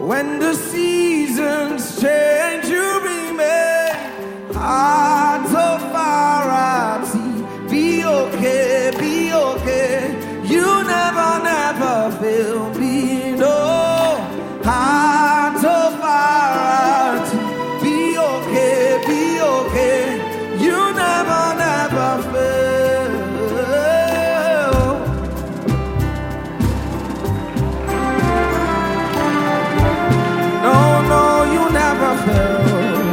When the seasons change, you remain. Heart of variety. Be okay, be okay. You never, never fail me, no. Heart of variety. Be okay, be okay. You never, never fail. No, no, you never fail.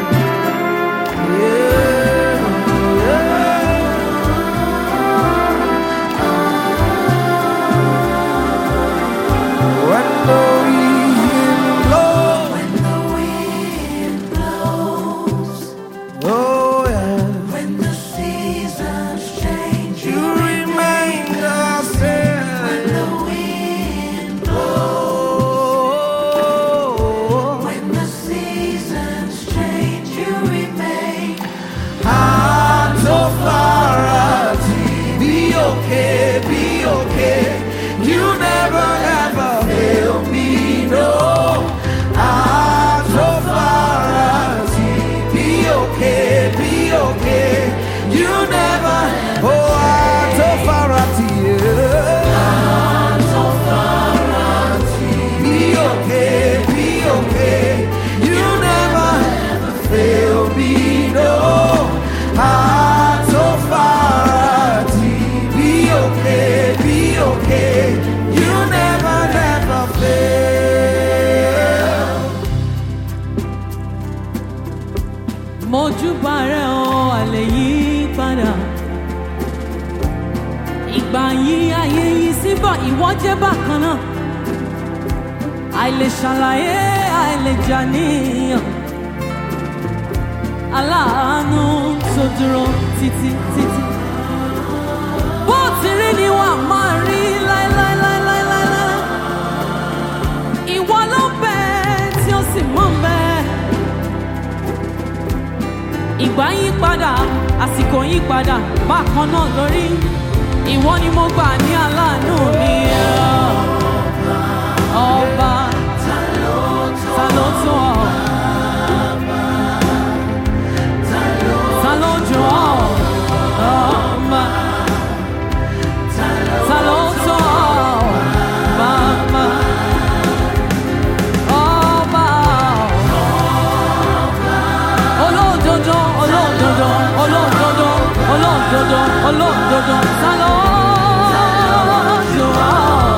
Mojúbà rẹ o, àlè yí padà. Ìgbà yí ayé yí síbọ̀, ìwọ jẹ́ bákan náà. Àìlè ṣàlàyé, àìlè jàníyàn. Aláàánú tó dúró títí títí. Bó ti rí ni wàá máa rí láéláéláéláéláé. Ìwọ ló bẹ tí ó sì mọ̀ bẹ́ẹ̀. Ìgbà yí padà, àsìkò yí padà, bákan náà lórí. Ìwọ ni mo gbà ní aláàánú mi. Ọba ta ló tó ọ? Ta ló jù ọ? Ọba ta ló tó ọ? Bàbá ọba olódodo, olódodo, olódodo, olódodo, olódodo, ta ló jù ọ?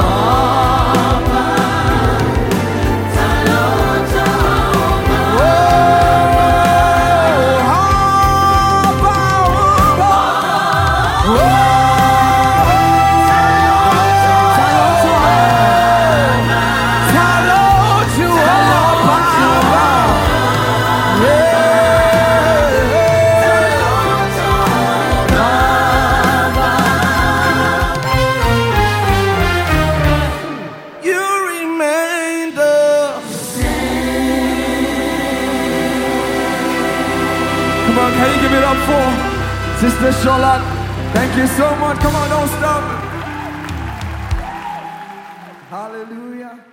Come on, can you give it up for Sister Charlotte? Thank you so much. Come on, don't stop. Hallelujah.